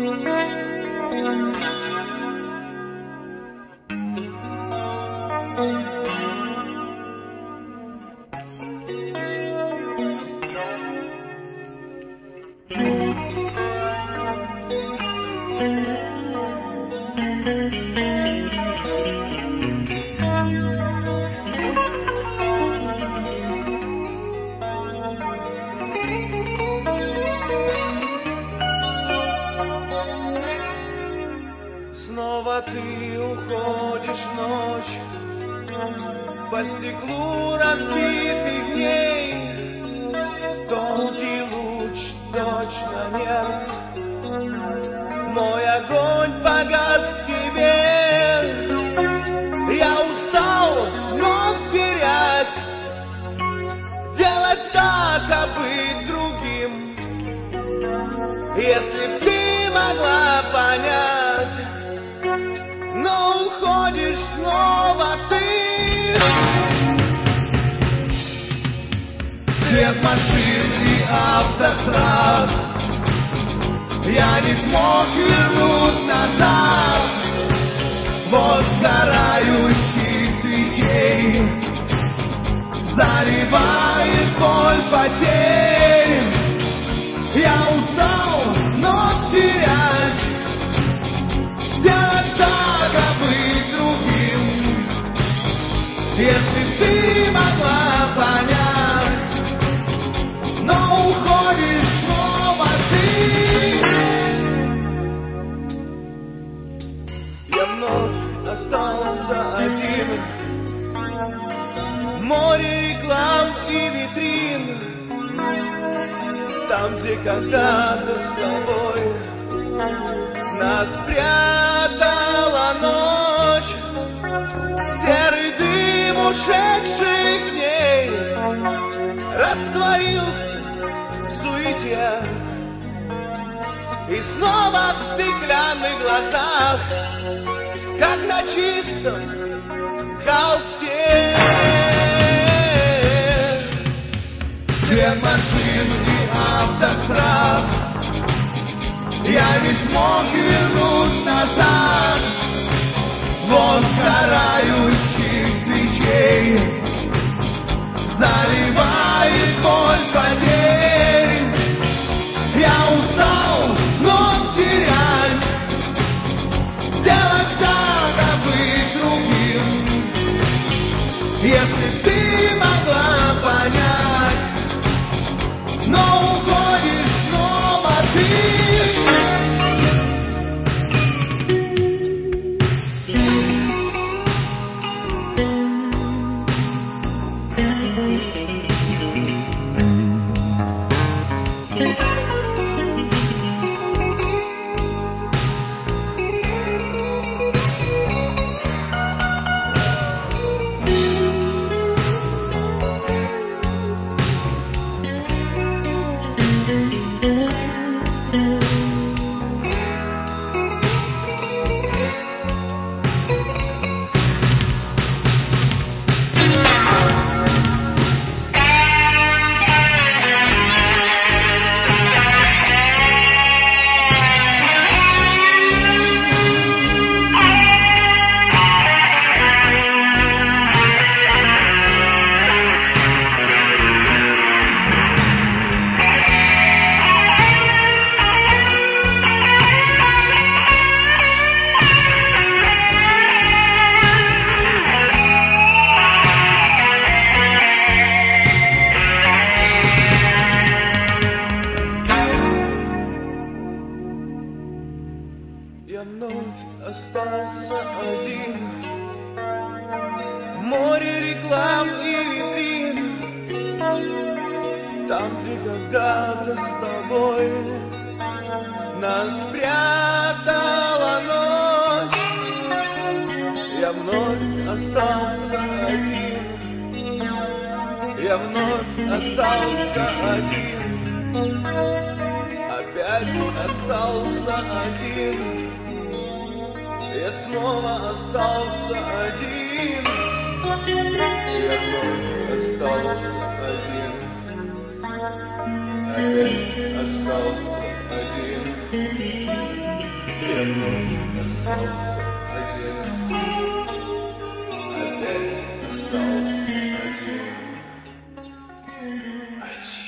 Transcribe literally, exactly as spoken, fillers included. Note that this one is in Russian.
Снова ты уходишь в ночь, по стеклу разбитых дней. Тонкий луч, точно нерв, мой огонь погас в тебе. Я устал вновь терять, делать так, а быть другим. Если б ты могла понять, но уходишь снова ты. Свет машин и автострад я не смог вернуть назад. Мозг сгорающих свечей заливает боль потерь. Я устал вновь терять, делать так, а быть другим. Если б ты могла понять, но уходишь снова ты. Я вновь остался один. Море реклам и витрин, там, где когда-то с тобой нас спрятала ночь. Серый дым ушедших дней растворился в суете. И снова в стеклянных глазах, как на чистом холсте, свет машин и автострад я не смог вернуть назад. Воск сгорающих свечей заливает боль потерь. Я устал вновь терять, делать так, а быть другим. Если б ты могла понять, но уходишь снова ты. Я вновь остался один. Море реклам и витрин, там, где когда-то с тобой нас спрятала ночь. Я вновь остался один. Я вновь остался один. Опять остался один. Я снова остался один. Я вновь остался один. Опять остался один. вновь остался один. Опять остался один. Один.